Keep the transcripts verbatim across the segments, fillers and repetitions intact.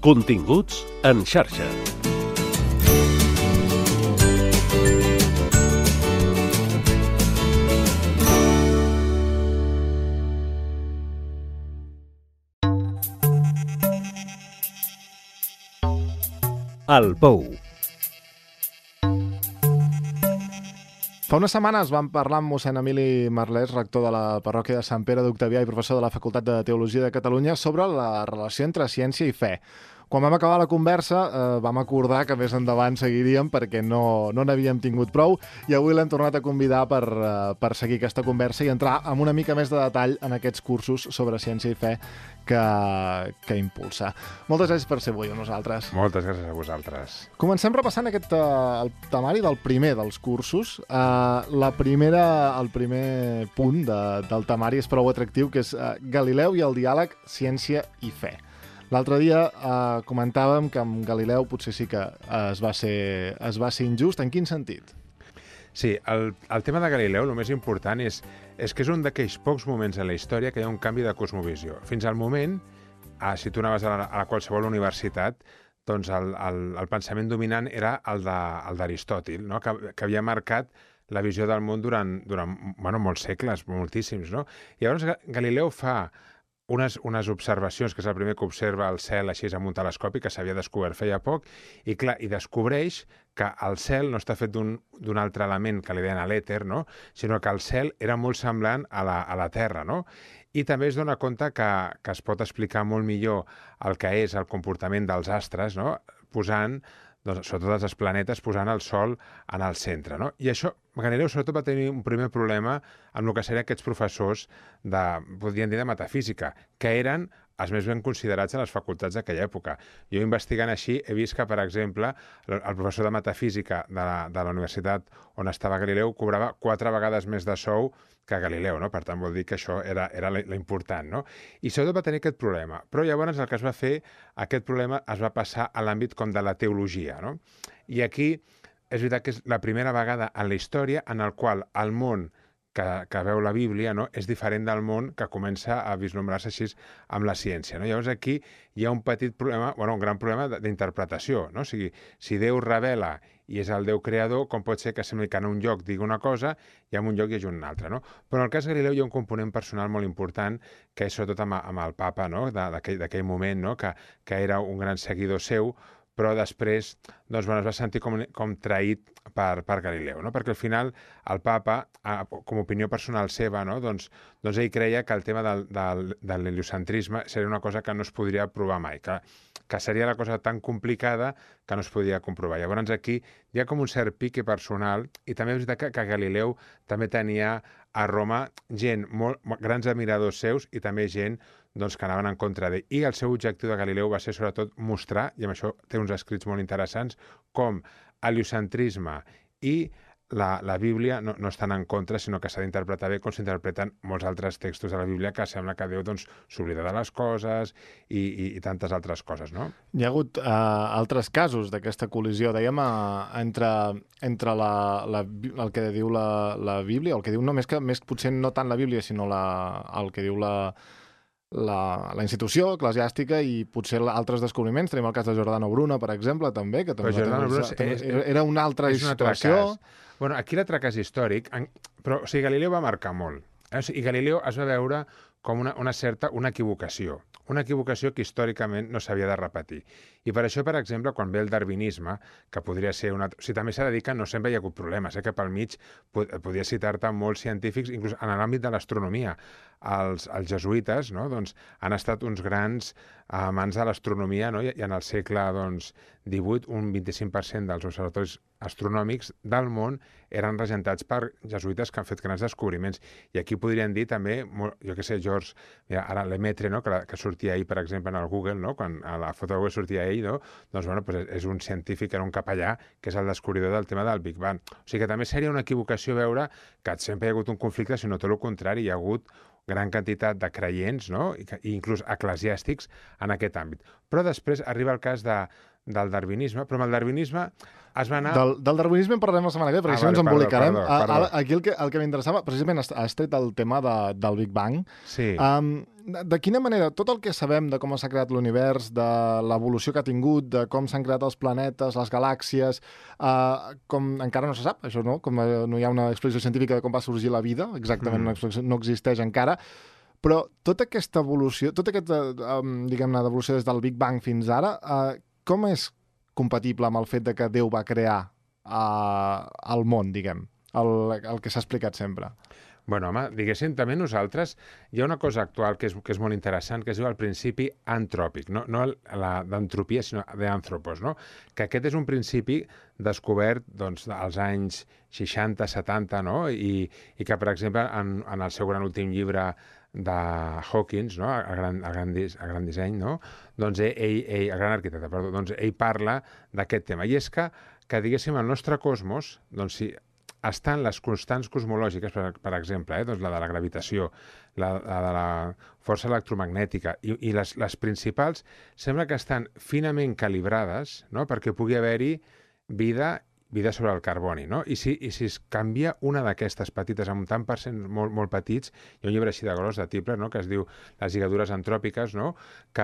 Continguts en xarxa. El Pou. Fa unes setmanes vam parlar amb mossèn Emili Marlès, rector de la parròquia de Sant Pere d'Octavià i professor de la Facultat de Teologia de Catalunya, sobre la relació entre ciència i fe. Quan vam acabar la conversa eh, vam acordar que més endavant seguiríem perquè no no n'havíem tingut prou i avui l'hem tornat a convidar per, eh, per seguir aquesta conversa i entrar amb una mica més de detall en aquests cursos sobre ciència i fe que, que impulsa. Moltes gràcies per ser avui amb nosaltres. Moltes gràcies a vosaltres. Comencem repassant aquest eh, el temari del primer dels cursos. Eh, la primera, el primer punt de, del temari és prou atractiu, que és eh, Galileu i el diàleg ciència i fe. L'altre dia eh, comentàvem que amb Galileu potser sí que eh, es, va ser, es va ser injust. En quin sentit? Sí, el, el tema de Galileu, el més important és, és que és un d'aquells pocs moments en la història que hi ha un canvi de cosmovisió. Fins al moment, eh, si tu anaves a, la, a qualsevol universitat, doncs el, el, el pensament dominant era el d'Aristòtil, no? que, que havia marcat la visió del món durant, durant bueno, molts segles, moltíssims. No? I llavors Galileu fa Unes, unes observacions, que és el primer que observa el cel així amb un telescopi, que s'havia descobert feia poc, i clar, i descobreix que el cel no està fet d'un altre element que li deien l'èter, no? Sinó que el cel era molt semblant a la, a la Terra, no? I també es dona compte que, que es pot explicar molt millor el que és el comportament dels astres, no? Posant, doncs, sobretot els planetes, posant el Sol en el centre, no? I això, Galileu sobretot va tenir un primer problema amb el que serien aquests professors de, podríem dir, de metafísica, que eren els més ben considerats a les facultats d'aquella època. Jo, investigant així, he vist que, per exemple, el professor de metafísica de la, de la universitat on estava Galileu cobrava quatre vegades més de sou que Galileu, no? Per tant, vol dir que això era, era l'important, no? I sobretot va tenir aquest problema. Però llavors el que es va fer, aquest problema es va passar a l'àmbit com de la teologia, no? I aquí és veritat que és la primera vegada en la història en el qual el món que, que veu la Bíblia, no, és diferent del món que comença a vislumbrar-se així amb la ciència, no? Llavors aquí hi ha un petit problema, bueno, un gran problema d'interpretació, no? O sigui, si Déu revela i és el Déu creador, com pot ser que sembli que en un lloc digui una cosa i en un lloc hi hagi un altre, no? Però en el cas de Galileu hi ha un component personal molt important, que és sobretot amb, amb el papa, no? D'aquell moment, no? Que, que era un gran seguidor seu, però després doncs, bueno, es va sentir com, com traït per, per Galileu, no? Perquè al final el papa, com a opinió personal seva, no? doncs, doncs ell creia que el tema del, del, de l'heliocentrisme seria una cosa que no es podria provar mai, que, que seria la cosa tan complicada que no es podia comprovar. Llavors aquí hi ha com un cert pique personal i també és veritat que, que Galileu també tenia a Roma gent, molt, grans admiradors seus i també gent doncs, que anaven en contra d'ell. I el seu objectiu de Galileu va ser sobretot mostrar, i amb això té uns escrits molt interessants, com l'heliocentrisme i la, la Bíblia no, no estan en contra, sinó que s'ha d'interpretar bé com s'interpreten molts altres textos de la Bíblia, que sembla que Déu doncs, s'oblida de les coses i, i, i tantes altres coses, no? Hi ha hagut uh, altres casos d'aquesta col·lisió, dèiem, uh, entre, entre la, la, el que diu la, la Bíblia, el que diu, no, més que més potser no tant la Bíblia, sinó la, el que diu la La, la institució eclesiàstica i potser altres descobriments. Tenim el cas de Giordano Bruno, per exemple, també, que també, Giordano també, Bruno també és, era una altra és un situació. Bueno, aquí l'altre cas històric, però o sigui, Galileu va marcar molt. Eh? O sigui, Galileu es va veure com una, una certa una equivocació. Una equivocació que històricament no s'havia de repetir. I per això, per exemple, quan ve el darwinisme, que podria ser una... O sigui, també s'ha de dir que no sempre hi ha hagut problemes, eh? Que pel mig pod podria citar-te molts científics, inclús en l'àmbit de l'astronomia. Els, els jesuïtes, no? doncs, han estat uns grans amants de l'astronomia, no? I, i en el segle doncs, divuit, un vint-i-cinc per cent dels observatoris astronòmics del món eren regentats per jesuïtes que han fet grans descobriments. I aquí podrien dir també, molt, jo què sé, George, mira, ara Lemaitre, no? que, que sortia ahir, per exemple, en el Google, no? Quan a la foto web sortia ell, no? doncs bueno, pues és un científic, era un capellà, que és el descobridor del tema del Big Bang. O sigui que també seria una equivocació veure que sempre hi ha hagut un conflicte, sinó tot el contrari, hi ha hagut gran quantitat de creients, no? I, i inclús eclesiàstics en aquest àmbit. Però després arriba el cas de, del darwinisme, però amb el darwinisme es va anar... Del, del darwinisme en parlarem la setmana que ve, perquè Ah, si no vale, ens embolicarem. perdó, perdó, perdó. Aquí el que, el que m'interessava, precisament, has, has tret el tema de, del Big Bang. Sí. Um, de, de quina manera, tot el que sabem de com s'ha creat l'univers, de l'evolució que ha tingut, de com s'han creat els planetes, les galàxies, uh, com encara no se sap, això no? Com uh, no hi ha una explicació científica de com va sorgir la vida, exactament, mm. una explicació no existeix encara, però tota aquesta evolució, tota aquesta, um, diguem-ne, evolució des del Big Bang fins ara, uh, com és compatible amb el fet de que Déu va crear uh, el món, diguem, el, el que s'ha explicat sempre? Bueno, home, diguéssim, també nosaltres hi ha una cosa actual que és, que és molt interessant, que es diu el principi antròpic, no, no d'entropia, sinó d'anthropos, no? Que aquest és un principi descobert doncs, als anys seixanta, setanta, no? I, i que, per exemple, en, en el seu gran últim llibre de Hawkins, no? a, gran, a, gran dis, a gran disseny, no? Doncs ell, ell, ell, a gran arquitecte, perdó, doncs ell parla d'aquest tema. I és que, que diguéssim, el nostre cosmos, doncs si estan les constants cosmològiques, per, per exemple, eh? doncs la de la gravitació, la, la de la força electromagnètica, i, i les, les principals sembla que estan finament calibrades, no? Perquè pugui haver-hi vida vida sobre el carboni, no? I si, i si es canvia una d'aquestes petites, amb un tant per cent molt, molt petits, hi ha un llibre així de gros, de Tipler, no?, que es diu Les lligadures antròpiques, no?, que,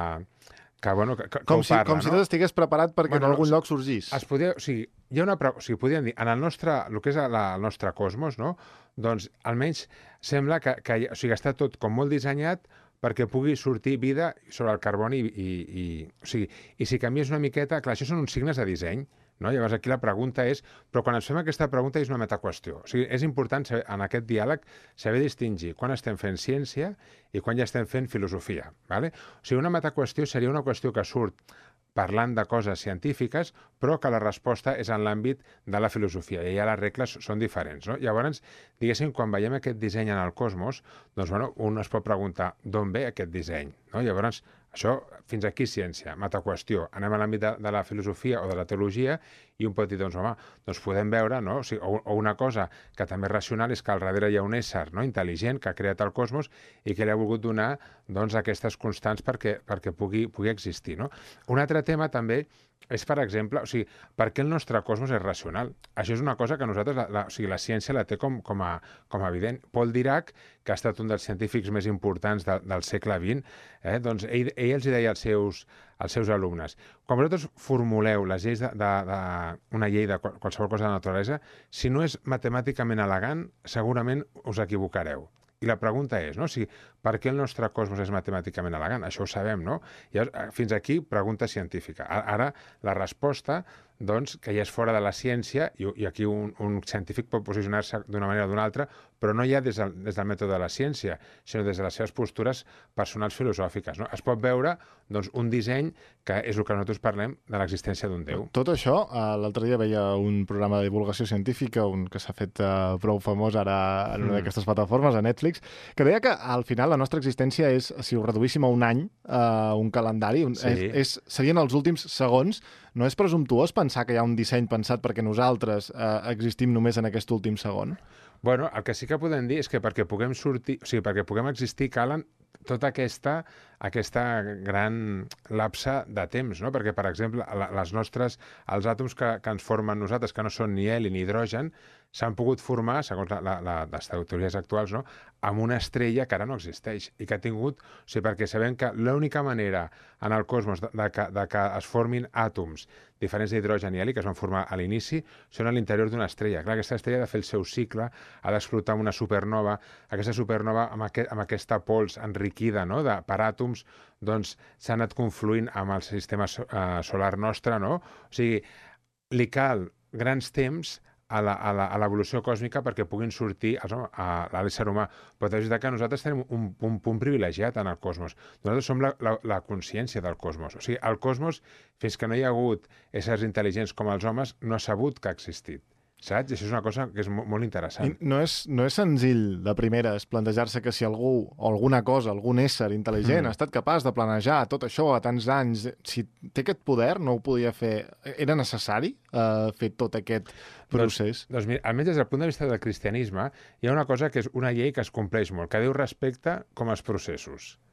que, bueno, que, que com si, parla, com no? si tot estigués preparat perquè Bueno, en algun no, lloc sorgís. Es podia, o sigui, hi ha una... O sigui, podríem dir, en el nostre, el que és la, el nostre cosmos, no?, doncs almenys sembla que, que o sigui, està tot com molt dissenyat perquè pugui sortir vida sobre el carboni i, i, i, o sigui, i si canvies una miqueta... Clar, això són uns signes de disseny, no? Llavors aquí la pregunta és, però quan ens fem aquesta pregunta és una metaqüestió. O sigui, és important saber, en aquest diàleg saber distingir quan estem fent ciència i quan ja estem fent filosofia. ¿Vale? O sigui, una metaqüestió seria una qüestió que surt parlant de coses científiques, però que la resposta és en l'àmbit de la filosofia, i ja les regles són diferents, no? Llavors, diguéssim, quan veiem aquest disseny en el cosmos, doncs, bueno, un es pot preguntar d'on ve aquest disseny, no? Llavors, això, fins aquí ciència, metaqüestió. Anem a l'àmbit de, de la filosofia o de la teologia i un pot dir, doncs, home, doncs podem veure, no? O, sigui, o, o una cosa que també és racional és que al darrere hi ha un ésser, no?, intel·ligent que ha creat el cosmos i que li ha volgut donar, doncs, aquestes constants perquè, perquè pugui, pugui existir, no? Un altre tema també és, per exemple, o sigui, per què el nostre cosmos és racional? Això és una cosa que nosaltres, la, la, o sigui, la ciència la té com, com, a, com a evident. Paul Dirac, que ha estat un dels científics més importants de, del segle vint, eh, doncs ell, ell els deia als seus, als seus alumnes, quan vosaltres formuleu les lleis de, de, de, una llei de qualsevol cosa de la naturalesa, si no és matemàticament elegant, segurament us equivocareu. I la pregunta és, no? O sigui, per què el nostre cosmos és matemàticament elegant? Això ho sabem, no? I fins aquí, pregunta científica. Ara, la resposta, doncs, que ja és fora de la ciència, i, i aquí un, un científic pot posicionar-se d'una manera o d'una altra, però no ja des del, des del mètode de la ciència, sinó des de les seves postures personals filosòfiques, no? Es pot veure, doncs, un disseny que és el que nosaltres parlem de l'existència d'un Déu. Tot això, eh, l'altre dia veia un programa de divulgació científica, un que s'ha fet eh, prou famós ara en una mm. d'aquestes plataformes, a Netflix, que deia que al final la nostra existència és, si ho reduíssim a un any, eh, un calendari, un, sí. és, és, serien els últims segons. No és presumptuós pensar que hi ha un disseny pensat perquè nosaltres eh, existim només en aquest últim segon? Bueno, el que sí que podem dir és que perquè puguem sortir, o sigui, perquè puguem existir calen tota aquesta, aquesta gran lapse de temps, no? Perquè, per exemple, les nostres, els àtoms que, que ens formen nosaltres, que no són ni heli ni hidrogen, s'han pogut formar, segons la, la, la, les teories actuals, no?, amb una estrella que ara no existeix i que ha tingut... O sigui, perquè sabem que l'única manera en el cosmos de, de, que, de que es formin àtoms diferents d'hidrogen i heli, que es van formar a l'inici, són a l'interior d'una estrella. Clar, aquesta estrella ha de fer el seu cicle, ha d'explotar una supernova. Aquesta supernova, amb, aquest, amb aquesta pols enriquida, no?, de, per àtoms, doncs s'ha anat confluint amb el sistema uh, solar nostre, no? O sigui, li cal grans temps a l'evolució còsmica perquè puguin sortir a l'ésser humà. Però és veritat que nosaltres tenim un, un punt privilegiat en el cosmos. Nosaltres som la, la, la consciència del cosmos. O sigui, el cosmos, fins que no hi ha hagut éssers intel·ligents com els homes, no ha sabut que ha existit. Saps? I això és una cosa que és molt, molt interessant. I no és, no és senzill, de primeres, plantejar-se que si algú o alguna cosa, algun ésser intel·ligent mm. ha estat capaç de planejar tot això a tants anys, si té aquest poder, no ho podia fer. Era necessari uh, fer tot aquest procés? Doncs, doncs mira, almenys des del punt de vista del cristianisme, hi ha una cosa que és una llei que es compleix molt, que Déu respecta com els processos.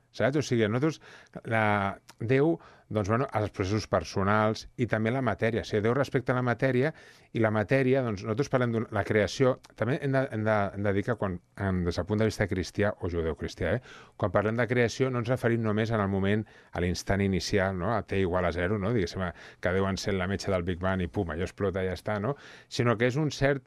saps? O sigui, nosaltres, la, Déu, doncs, bueno, els processos personals i també la matèria. O sigui, Déu respecta la matèria i la matèria, doncs, nosaltres parlem de la creació. També hem de, hem de, hem de dir que quan, des del punt de vista cristià o judeocristià, eh, quan parlem de creació no ens referim només en el moment, a l'instant inicial, no? A T igual a zero, no? Diguéssim, que Déu encén la metxa del Big Bang i pum, allò explota i ja està, no? Sinó que és un cert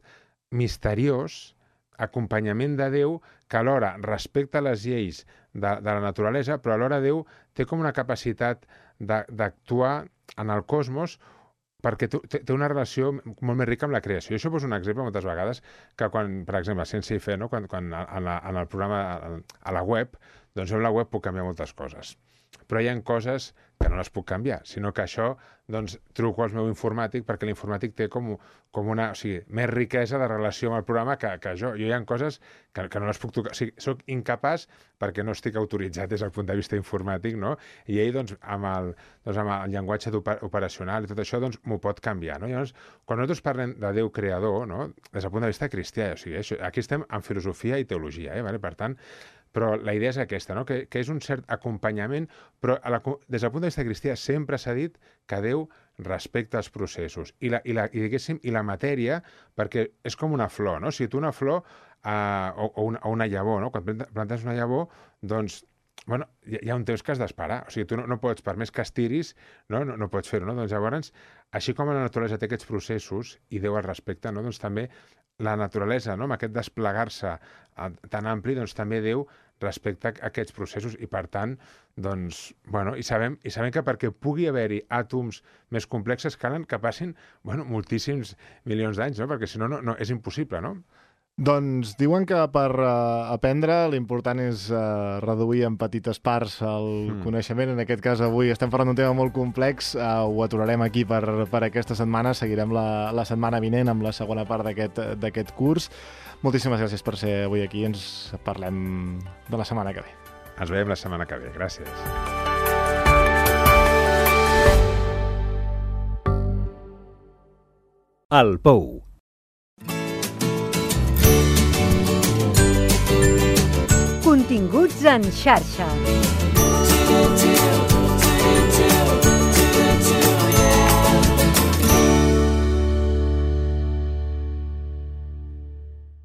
misteriós acompanyament de Déu que alhora respecta les lleis de, de la naturalesa, però alhora Déu té com una capacitat d'actuar en el cosmos perquè té, té una relació molt més rica amb la creació. I això poso un exemple moltes vegades que quan, per exemple, a Ciència i Fe, no? quan, quan en, la, en el programa, a la web, doncs jo en la web puc canviar moltes coses. Però hi ha coses que no les puc canviar, sinó que això, doncs, truco al meu informàtic perquè l'informàtic té com, com una, o sigui, més riquesa de relació amb el programa que, que jo. Jo hi ha coses que, que no les puc tocar. O sigui, soc incapaç perquè no estic autoritzat des del punt de vista informàtic, no? I ell, doncs, amb el, doncs, amb el llenguatge operacional i tot això, doncs, m'ho pot canviar, no? Llavors, quan nosaltres parlem de Déu creador, no? Des del punt de vista cristià, o sigui, això, aquí estem en filosofia i teologia, eh? Vale? Per tant, però la idea és aquesta, no? que, que és un cert acompanyament, però a la, des del punt de vista cristià sempre s'ha dit que Déu respecta els processos i la, i la, i diguéssim, i la matèria, perquè és com una flor, no? Si tu una flor uh, o, o, una, o una llavor, no? Quan plantes una llavor, doncs, bueno, hi, hi ha un temps que has d'esperar. O sigui, tu no, no pots, per més que estiris, no, no, no pots fer-ho, no? Doncs llavors, així com la naturalesa té aquests processos i Déu els respecta, no? Doncs també la naturalesa, no? Amb aquest desplegar-se tan ampli, doncs també Déu respecta aquests processos i, per tant, doncs, bueno, i sabem, i sabem que perquè pugui haver-hi àtoms més complexes calen que passin, bueno, moltíssims milions d'anys, no? Perquè si no, no, no, és impossible, no? Doncs diuen que per uh, aprendre l'important és uh, reduir en petites parts el mm. coneixement. En aquest cas avui estem parlant d'un tema molt complex, uh, ho aturarem aquí per, per aquesta setmana, seguirem la, la setmana vinent amb la segona part d'aquest curs. Moltíssimes gràcies per ser avui aquí, ens parlem de la setmana que ve. Ens veiem la setmana que ve, gràcies. El Pou. Continguts en xarxa.